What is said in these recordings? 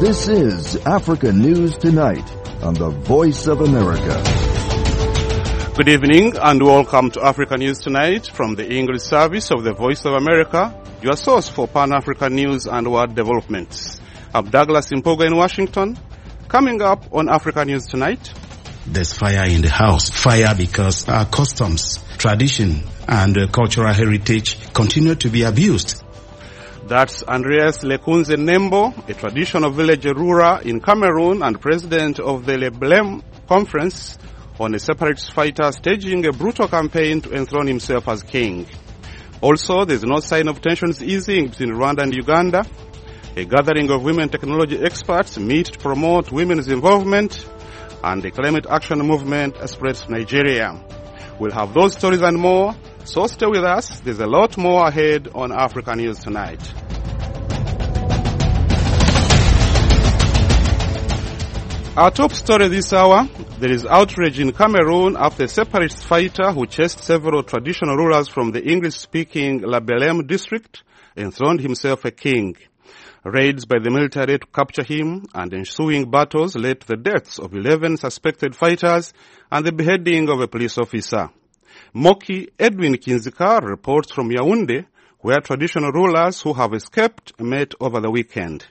This is Africa News Tonight on the Voice of America. Good evening and welcome to Africa News Tonight from the English service of the Voice of America, your source for Pan-African news and world developments. I'm Douglas Impoga in Washington. Coming up on Africa News Tonight. There's fire in the house. Fire because our customs, tradition, and cultural heritage continue to be abused. That's Andreas Lekunze Nembo, a traditional village ruler in Cameroon and president of the Leblem Conference, on a separatist fighter staging a brutal campaign to enthrone himself as king. Also, there's no sign of tensions easing between Rwanda and Uganda. A gathering of women technology experts meet to promote women's involvement, and the climate action movement spreads to Nigeria. We'll have those stories and more, so stay with us. There's a lot more ahead on Africa News Tonight. Our top story this hour, there is outrage in Cameroon after a separatist fighter who chased several traditional rulers from the English-speaking La Belém district enthroned himself a king. Raids by the military to capture him and ensuing battles led to the deaths of 11 suspected fighters and the beheading of a police officer. Moki Edwin Kinzika reports from Yaoundé, where traditional rulers who have escaped met over the weekend.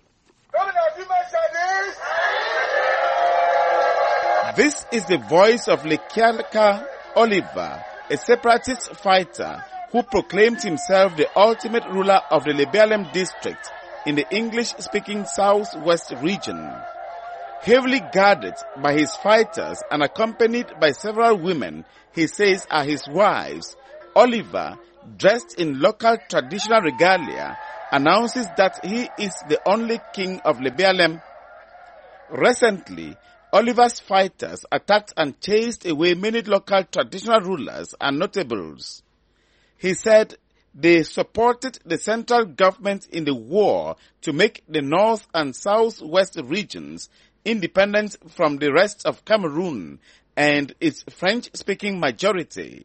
This is the voice of Lekialka Oliver, a separatist fighter who proclaimed himself the ultimate ruler of the Lebelem district in the English-speaking southwest region. Heavily guarded by his fighters and accompanied by several women he says are his wives, Oliver, dressed in local traditional regalia, announces that he is the only king of Lebelem. Recently, Oliver's fighters attacked and chased away many local traditional rulers and notables. He said they supported the central government in the war to make the north and southwest regions independent from the rest of Cameroon and its French-speaking majority.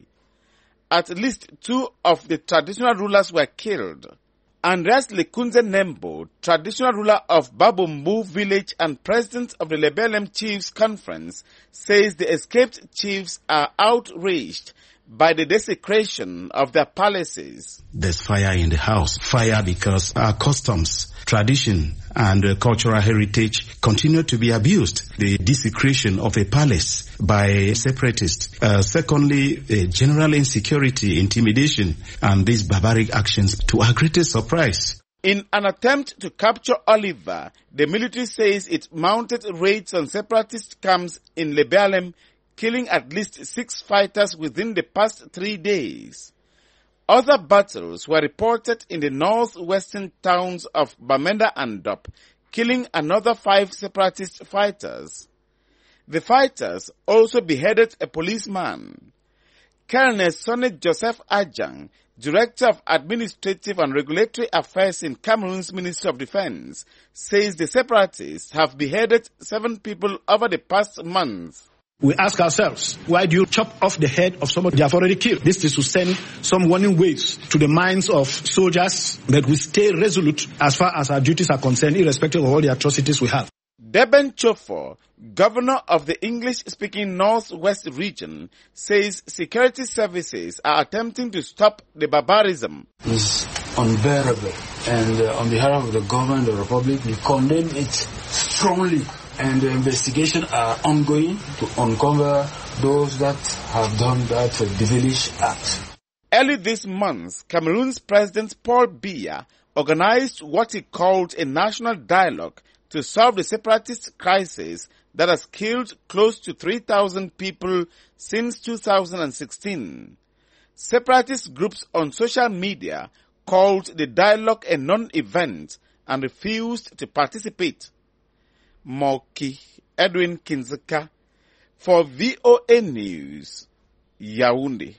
At least 2 of the traditional rulers were killed. Andreas Lekunze Nembo, traditional ruler of Babombu village and president of the Lebelem Chiefs Conference, says the escaped chiefs are outraged by the desecration of their palaces. There's fire in the house. Fire because our customs, tradition, and cultural heritage continue to be abused. The desecration of a palace by separatists. Secondly, general insecurity, intimidation, and these barbaric actions to our greatest surprise. In an attempt to capture Oliver, the military says it mounted raids on separatist camps in Lebelem, killing at least 6 fighters within the past 3 days. Other battles were reported in the northwestern towns of Bamenda and Dop, killing another 5 separatist fighters. The fighters also beheaded a policeman. Colonel Sonny Joseph Ajang, Director of Administrative and Regulatory Affairs in Cameroon's Ministry of Defense, says the separatists have beheaded 7 people over the past month. We ask ourselves, why do you chop off the head of somebody they have already killed? This is to send some warning waves to the minds of soldiers that we stay resolute as far as our duties are concerned, irrespective of all the atrocities we have. Deben Chofo, governor of the English-speaking Northwest region, says security services are attempting to stop the barbarism. It's unbearable, and on behalf of the government of the Republic, we condemn it strongly. And the investigations are ongoing to uncover those that have done that devilish act. Early this month, Cameroon's President Paul Biya organized what he called a national dialogue to solve the separatist crisis that has killed close to 3,000 people since 2016. Separatist groups on social media called the dialogue a non-event and refused to participate. Moki Edwin Kinzika for VOA News, Yaoundé.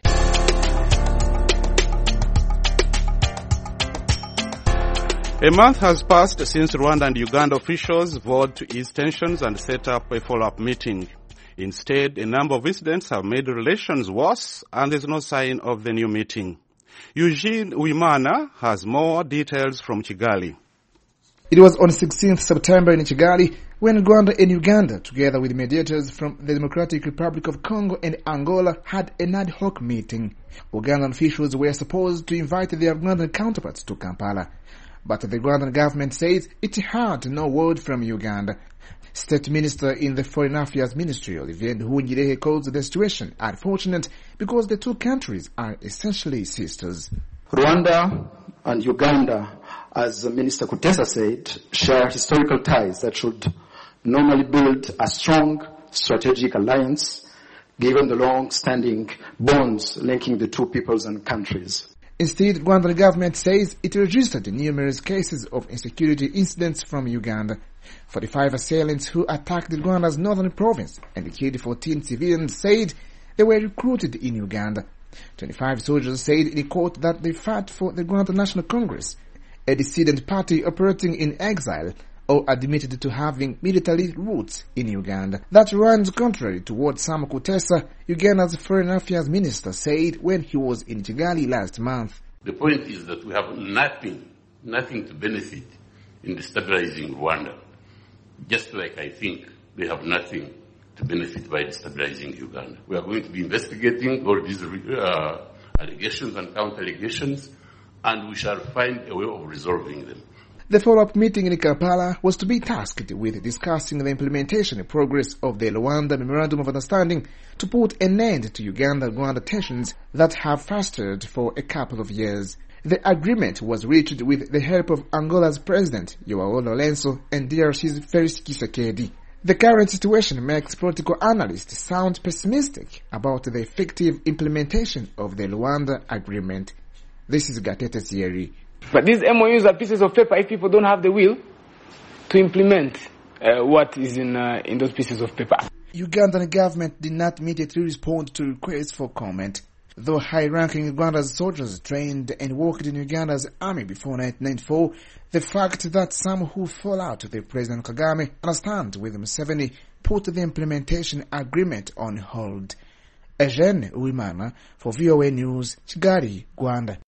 A month has passed since Rwanda and Uganda officials vowed to ease tensions and set up a follow-up meeting. Instead, a number of incidents have made relations worse, and there's no sign of the new meeting. Eugene Uimana has more details from Kigali. It was on 16th September in Kigali when Rwanda and Uganda, together with mediators from the Democratic Republic of Congo and Angola, had an ad hoc meeting. Ugandan officials were supposed to invite their Rwandan counterparts to Kampala, but the Rwandan government says it had no word from Uganda. State Minister in the Foreign Affairs Ministry, Olivier Nduhungirehe, calls the situation unfortunate because the two countries are essentially sisters. Rwanda and Uganda, as Minister Kutesa said, share historical ties that should normally build a strong strategic alliance given the long-standing bonds linking the two peoples and countries. Instead, Rwandan government says it registered numerous cases of insecurity incidents from Uganda. 45 assailants who attacked Rwanda's northern province and killed 14 civilians said they were recruited in Uganda. 25 soldiers said in court that they fought for the Rwanda National Congress, a dissident party operating in exile or admitted to having military roots in Uganda. That runs contrary to what Sam Kutesa, Uganda's Foreign Affairs Minister, said when he was in Kigali last month. The point is that we have nothing to benefit in destabilizing Rwanda, just like I think they have nothing to benefit by destabilizing Uganda. We are going to be investigating all these allegations and counter-allegations, and we shall find a way of resolving them. The follow-up meeting in Kampala was to be tasked with discussing the implementation and progress of the Luanda Memorandum of Understanding to put an end to Uganda-Rwanda tensions that have festered for a couple of years. The agreement was reached with the help of Angola's President, Joao Lourenço, and DRC's Félix Tshisekedi. The current situation makes political analysts sound pessimistic about the effective implementation of the Luanda Agreement. This is Gatete Thierry. But these MOUs are pieces of paper if people don't have the will to implement what is in those pieces of paper. Ugandan government did not immediately respond to requests for comment. Though high-ranking Uganda's soldiers trained and worked in Uganda's army before 1994, the fact that some who fall out with President Kagame understand with Museveni put the implementation agreement on hold. Eugene Uwimana for VOA News, Kigali, Rwanda.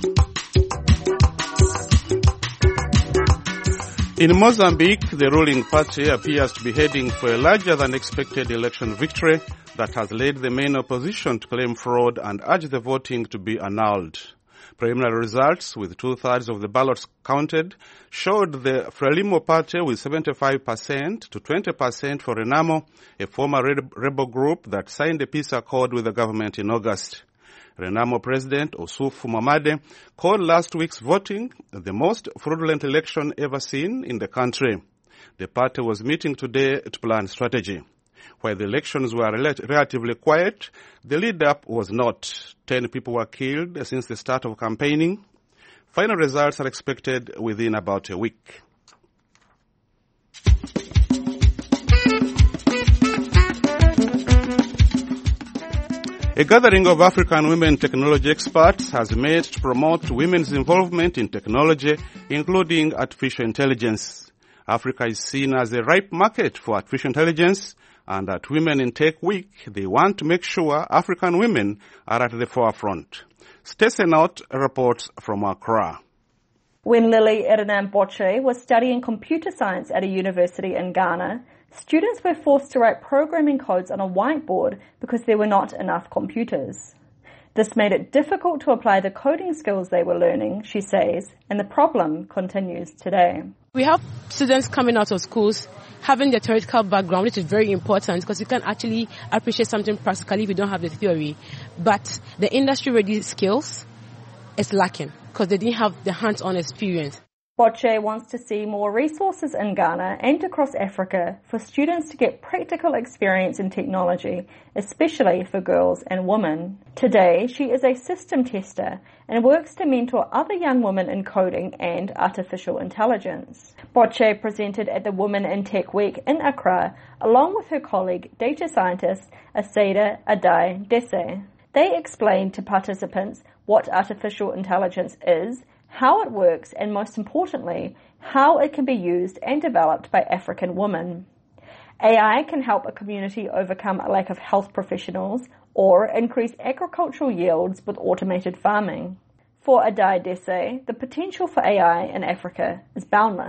In Mozambique, the ruling party appears to be heading for a larger-than-expected election victory that has led the main opposition to claim fraud and urge the voting to be annulled. Preliminary results, with 2/3 of the ballots counted, showed the Frelimo party with 75% to 20% for Renamo, a former rebel group that signed a peace accord with the government in August. Renamo President Osufu Mamade called last week's voting the most fraudulent election ever seen in the country. The party was meeting today to plan strategy. While the elections were relatively quiet, the lead-up was not. 10 people were killed since the start of campaigning. Final results are expected within about a week. A gathering of African women technology experts has met to promote women's involvement in technology, including artificial intelligence. Africa is seen as a ripe market for artificial intelligence, and at Women in Tech Week, they want to make sure African women are at the forefront. Stacey Naut reports from Accra. When Lily Erenam-Boche was studying computer science at a university in Ghana, students were forced to write programming codes on a whiteboard because there were not enough computers. This made it difficult to apply the coding skills they were learning, she says, and the problem continues today. We have students coming out of schools having the theoretical background, which is very important because you can actually appreciate something practically if you don't have the theory. But the industry-ready skills is lacking because they didn't have the hands-on experience. Boche wants to see more resources in Ghana and across Africa for students to get practical experience in technology, especially for girls and women. Today, she is a system tester and works to mentor other young women in coding and artificial intelligence. Boche presented at the Women in Tech Week in Accra, along with her colleague, data scientist Asada Adai Dese. They explained to participants what artificial intelligence is, how it works, and most importantly, how it can be used and developed by African women. AI can help a community overcome a lack of health professionals or increase agricultural yields with automated farming. For Adai Dese, the potential for AI in Africa is boundless.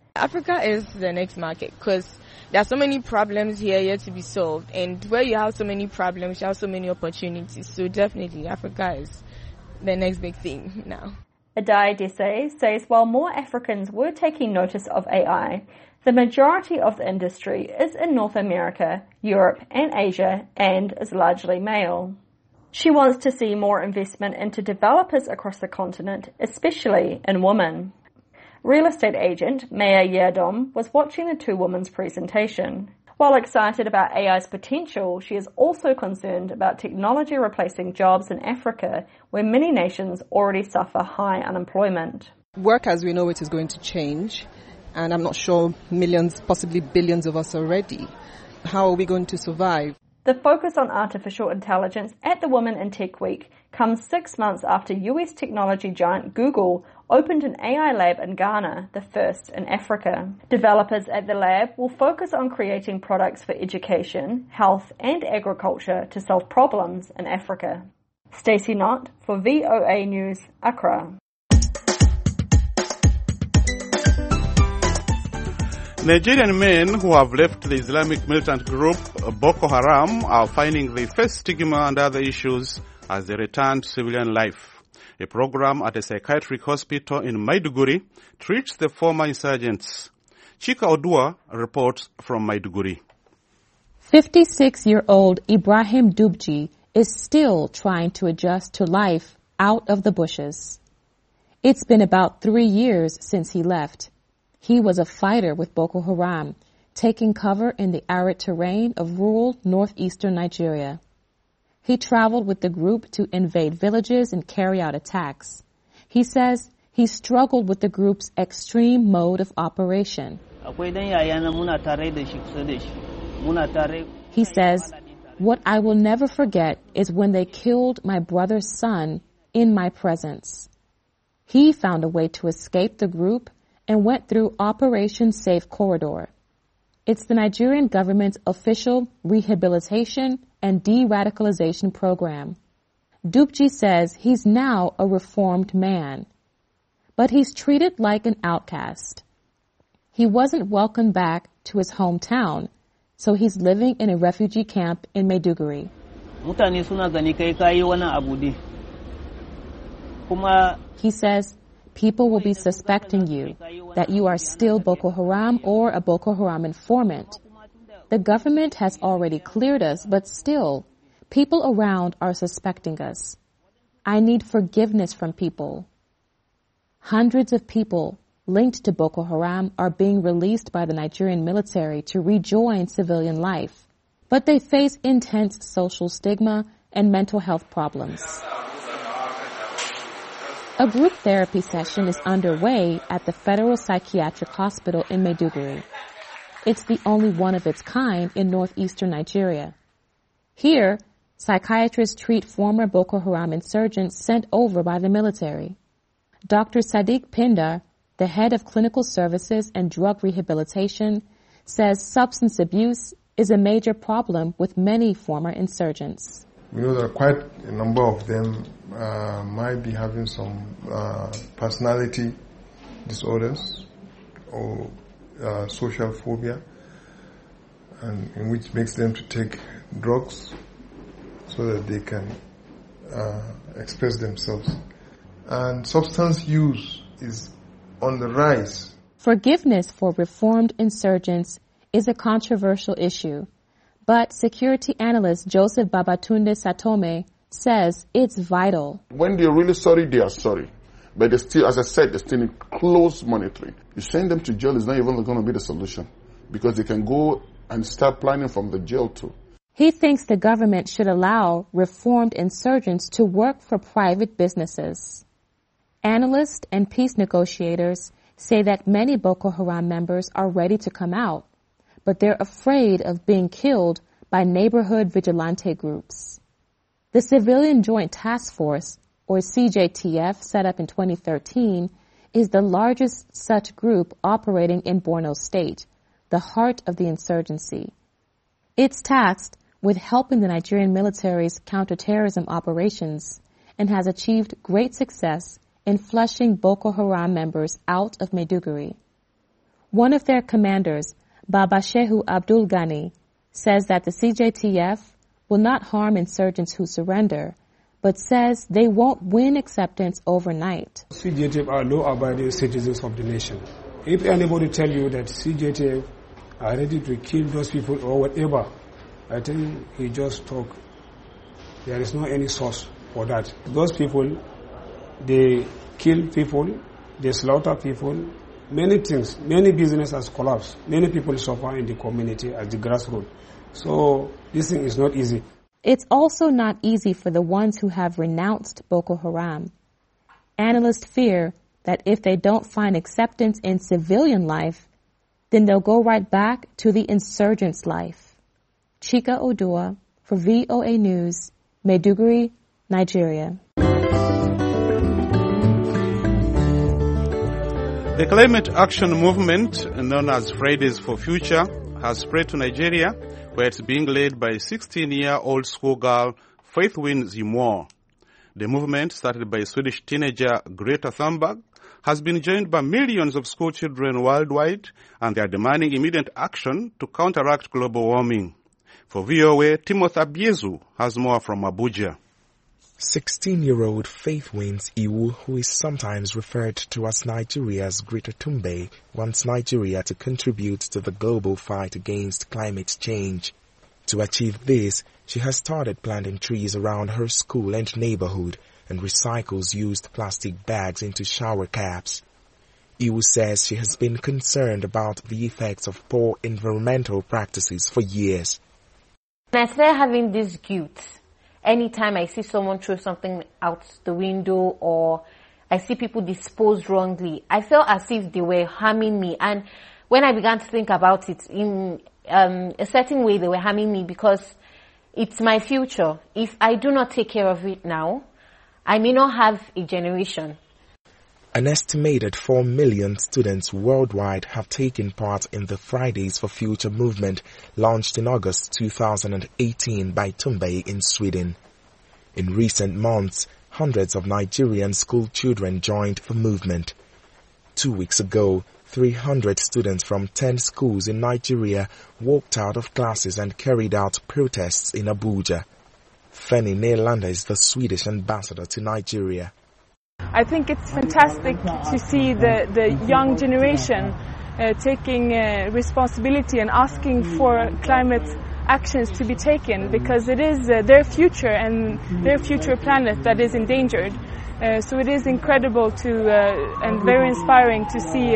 Africa is the next market because there are so many problems here yet to be solved. And where you have so many problems, you have so many opportunities. So definitely Africa is the next big thing now. Adai Desai says while more Africans were taking notice of AI, the majority of the industry is in North America, Europe and Asia and is largely male. She wants to see more investment into developers across the continent, especially in women. Real estate agent Maya Yerdom was watching the two women's presentation. While excited about AI's potential, she is also concerned about technology replacing jobs in Africa, where many nations already suffer high unemployment. Work as we know it is going to change, and I'm not sure millions, possibly billions of us are ready. How are we going to survive? The focus on artificial intelligence at the Women in Tech Week comes 6 months after US technology giant Google opened an AI lab in Ghana, the first in Africa. Developers at the lab will focus on creating products for education, health and agriculture to solve problems in Africa. Stacey Knott for VOA News, Accra. Nigerian men who have left the Islamic militant group Boko Haram are finding they face stigma and other issues as they return to civilian life. A program at a psychiatric hospital in Maiduguri treats the former insurgents. Chika Odua reports from Maiduguri. 56-year-old Ibrahim Dubji is still trying to adjust to life out of the bushes. It's been about 3 years since he left. He was a fighter with Boko Haram, taking cover in the arid terrain of rural northeastern Nigeria. He traveled with the group to invade villages and carry out attacks. He says he struggled with the group's extreme mode of operation. He says, "What I will never forget is when they killed my brother's son in my presence." He found a way to escape the group and went through Operation Safe Corridor. It's the Nigerian government's official rehabilitation and de-radicalization program. Dubji says he's now a reformed man, but he's treated like an outcast. He wasn't welcomed back to his hometown, so he's living in a refugee camp in Maiduguri. He says, people will be suspecting you, that you are still Boko Haram or a Boko Haram informant. The government has already cleared us, but still, people around are suspecting us. I need forgiveness from people. Hundreds of people linked to Boko Haram are being released by the Nigerian military to rejoin civilian life, but they face intense social stigma and mental health problems. A group therapy session is underway at the Federal Psychiatric Hospital in Maiduguri. It's the only one of its kind in northeastern Nigeria. Here, psychiatrists treat former Boko Haram insurgents sent over by the military. Dr. Sadiq Pindar, the head of clinical services and drug rehabilitation, says substance abuse is a major problem with many former insurgents. We know that quite a number of them might be having some personality disorders or social phobia, and in which makes them to take drugs so that they can express themselves. And substance use is on the rise. Forgiveness for reformed insurgents is a controversial issue, but security analyst Joseph Babatunde Satome says it's vital. When they're really sorry, they are sorry. But they still, as I said, they still need close monitoring. You send them to jail is not even going to be the solution, because they can go and start planning from the jail too. He thinks the government should allow reformed insurgents to work for private businesses. Analysts and peace negotiators say that many Boko Haram members are ready to come out, but they're afraid of being killed by neighborhood vigilante groups. The Civilian Joint Task Force, or CJTF, set up in 2013, is the largest such group operating in Borno State, the heart of the insurgency. It's tasked with helping the Nigerian military's counterterrorism operations and has achieved great success in flushing Boko Haram members out of Maiduguri. One of their commanders, Baba Shehu Abdul Ghani, says that the CJTF will not harm insurgents who surrender, but says they won't win acceptance overnight. CJTF are law-abiding citizens of the nation. If anybody tell you that CJTF are ready to kill those people or whatever, I think he just talk. There is no any source for that. Those people, they kill people, they slaughter people, many things, many businesses collapse, many people suffer in the community at the grassroots. So this thing is not easy. It's also not easy for the ones who have renounced Boko Haram. Analysts fear that if they don't find acceptance in civilian life, then they'll go right back to the insurgents' life. Chika Odua for VOA News, Maiduguri, Nigeria. The climate action movement, known as Fridays for Future, has spread to Nigeria, where it's being led by 16-year-old schoolgirl Faithwin Zimor. The movement, started by Swedish teenager Greta Thunberg, has been joined by millions of school children worldwide, and they are demanding immediate action to counteract global warming. For VOA, Timothy Abiezu has more from Abuja. 16-year-old Faithwin Iwu, who is sometimes referred to as Nigeria's Greta Thunberg, wants Nigeria to contribute to the global fight against climate change. To achieve this, she has started planting trees around her school and neighborhood and recycles used plastic bags into shower caps. Iwu says she has been concerned about the effects of poor environmental practices for years. I started having this guilt. Anytime I see someone throw something out the window or I see people disposed wrongly, I felt as if they were harming me. And when I began to think about it, in a certain way they were harming me because it's my future. If I do not take care of it now, I may not have a generation. An estimated 4 million students worldwide have taken part in the Fridays for Future movement launched in August 2018 by Thunberg in Sweden. In recent months, hundreds of Nigerian school children joined the movement. 2 weeks ago, 300 students from 10 schools in Nigeria walked out of classes and carried out protests in Abuja. Fanny Nelander is the Swedish ambassador to Nigeria. I think it's fantastic to see the young generation taking responsibility and asking for climate actions to be taken, because it is their future and their future planet that is endangered. So it is incredible and very inspiring to see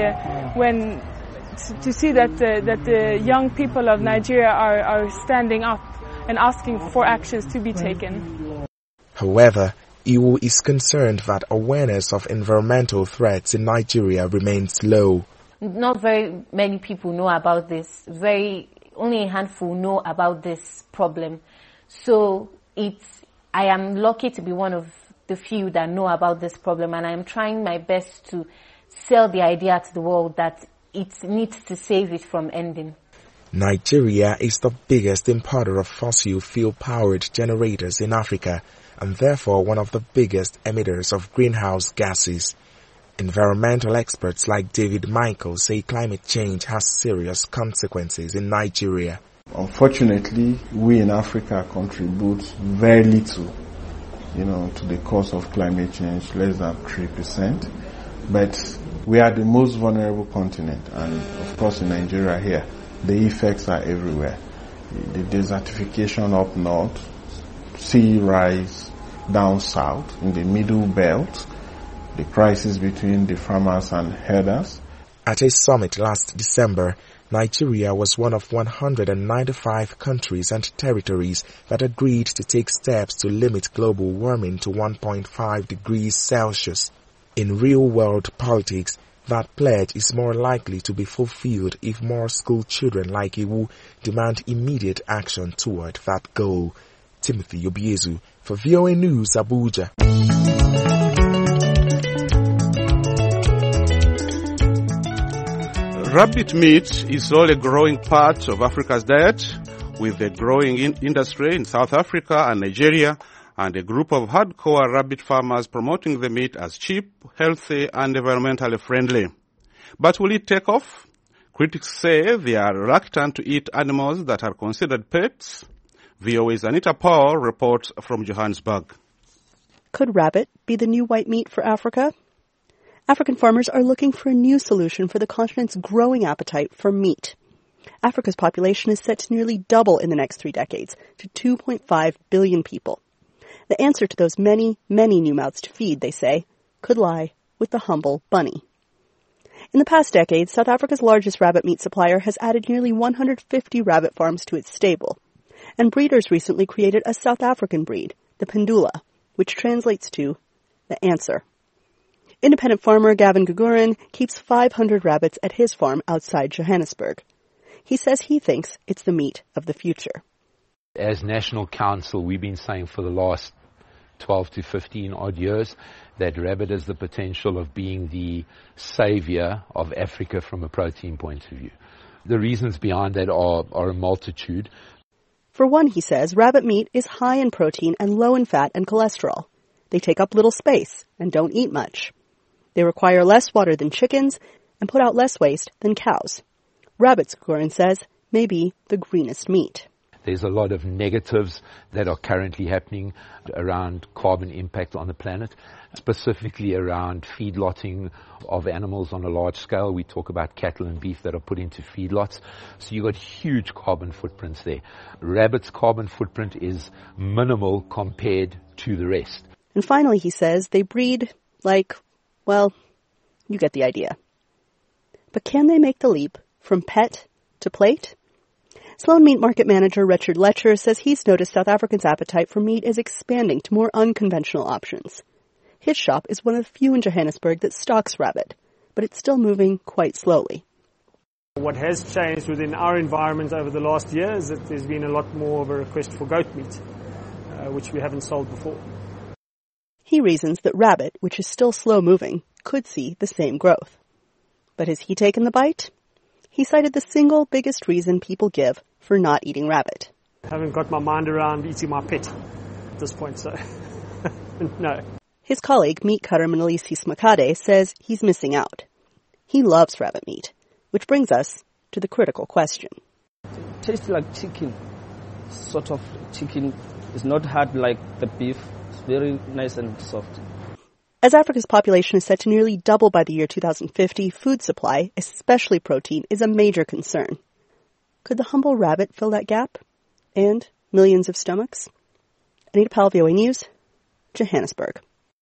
that the young people of Nigeria are standing up and asking for actions to be taken. However, Iwu is concerned that awareness of environmental threats in Nigeria remains low. Not very many people know about this. Only a handful know about this problem. So I am lucky to be one of the few that know about this problem, and I am trying my best to sell the idea to the world that it needs to save it from ending. Nigeria is the biggest importer of fossil fuel-powered generators in Africa, and therefore one of the biggest emitters of greenhouse gases. Environmental experts like David Michael say climate change has serious consequences in Nigeria. Unfortunately, we in Africa contribute very little, to the cause of climate change, less than 3%. But we are the most vulnerable continent, and of course in Nigeria here, the effects are everywhere. The desertification up north, sea rise down south, in the middle belt, the crisis between the farmers and herders. At a summit last December, Nigeria was one of 195 countries and territories that agreed to take steps to limit global warming to 1.5 degrees Celsius. In real-world politics, that pledge is more likely to be fulfilled if more school children like Iwu demand immediate action toward that goal. Timothy Obiezu for VOA News, Abuja. Rabbit meat is all a growing part of Africa's diet, with the growing industry in South Africa and Nigeria, and a group of hardcore rabbit farmers promoting the meat as cheap, healthy, and environmentally friendly. But will it take off? Critics say they are reluctant to eat animals that are considered pets. VOA's Anita Paul reports from Johannesburg. Could rabbit be the new white meat for Africa? African farmers are looking for a new solution for the continent's growing appetite for meat. Africa's population is set to nearly double in the next 3 decades, to 2.5 billion people. The answer to those many, many new mouths to feed, they say, could lie with the humble bunny. In the past decade, South Africa's largest rabbit meat supplier has added nearly 150 rabbit farms to its stable. And breeders recently created a South African breed, the Pendula, which translates to the answer. Independent farmer Gavin Gugurin keeps 500 rabbits at his farm outside Johannesburg. He says he thinks it's the meat of the future. As National Council, we've been saying for the last 12 to 15 odd years that rabbit has the potential of being the savior of Africa from a protein point of view. The reasons behind that are a multitude. For one, he says, rabbit meat is high in protein and low in fat and cholesterol. They take up little space and don't eat much. They require less water than chickens and put out less waste than cows. Rabbits, Gugurin says, may be the greenest meat. There's a lot of negatives that are currently happening around carbon impact on the planet, specifically around feedlotting of animals on a large scale. We talk about cattle and beef that are put into feedlots. So you've got huge carbon footprints there. Rabbit's carbon footprint is minimal compared to the rest. And finally, he says, they breed like, well, you get the idea. But can they make the leap from pet to plate? Sloan Meat Market Manager Richard Letcher says he's noticed South Africans' appetite for meat is expanding to more unconventional options. His shop is one of the few in Johannesburg that stocks rabbit, but it's still moving quite slowly. What has changed within our environment over the last year is that there's been a lot more of a request for goat meat, which we haven't sold before. He reasons that rabbit, which is still slow moving, could see the same growth. But has he taken the bite? He cited the single biggest reason people give for not eating rabbit. I haven't got my mind around eating my pet at this point, so no. His colleague, meat cutter Mnelisi Smakade, says he's missing out. He loves rabbit meat, which brings us to the critical question. It tastes like chicken, sort of chicken. It's not hard like the beef. It's very nice and soft. As Africa's population is set to nearly double by the year 2050, food supply, especially protein, is a major concern. Could the humble rabbit fill that gap? And millions of stomachs? Anita Powell, VOA News, Johannesburg.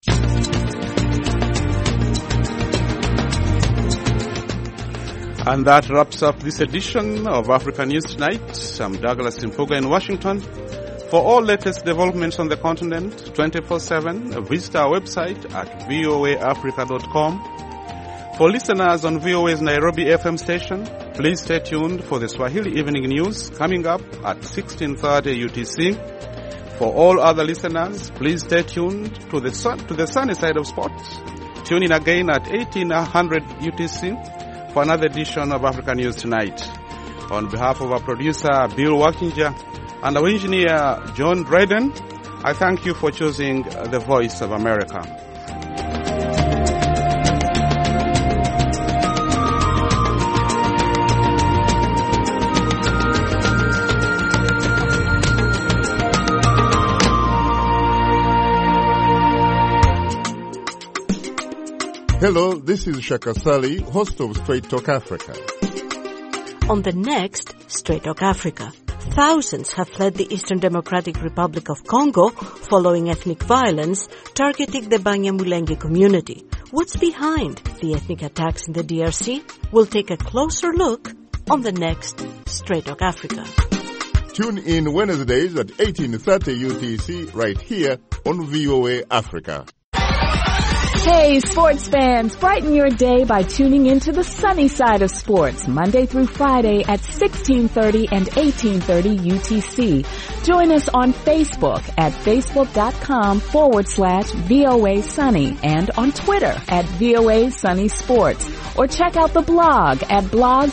And that wraps up this edition of Africa News Tonight. I'm Douglas Impuga in Washington. For all latest developments on the continent, 24/7, visit our website at voaafrica.com. For listeners on VOA's Nairobi FM station, please stay tuned for the Swahili Evening News coming up at 16:30 UTC. For all other listeners, please stay tuned to the sunny side of sports. Tune in again at 1800 UTC for another edition of Africa News Tonight. On behalf of our producer, Bill Wakinja, and our engineer, John Dryden, I thank you for choosing the Voice of America. Hello, this is Shaka Sali, host of Straight Talk Africa. On the next Straight Talk Africa, thousands have fled the Eastern Democratic Republic of Congo following ethnic violence targeting the Banyamulenge community. What's behind the ethnic attacks in the DRC? We'll take a closer look on the next Straight Talk Africa. Tune in Wednesdays at 18:30 UTC right here on VOA Africa. Hey, sports fans, brighten your day by tuning into the sunny side of sports, Monday through Friday at 16:30 and 18:30 UTC. Join us on Facebook at facebook.com/VOA Sunny and on Twitter at VOA Sunny Sports. Or check out the blog at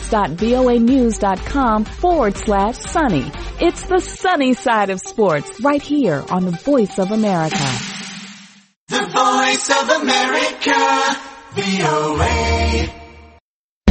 blogs.voanews.com/sunny. It's the sunny side of sports right here on the Voice of America. The Voice of America, VOA.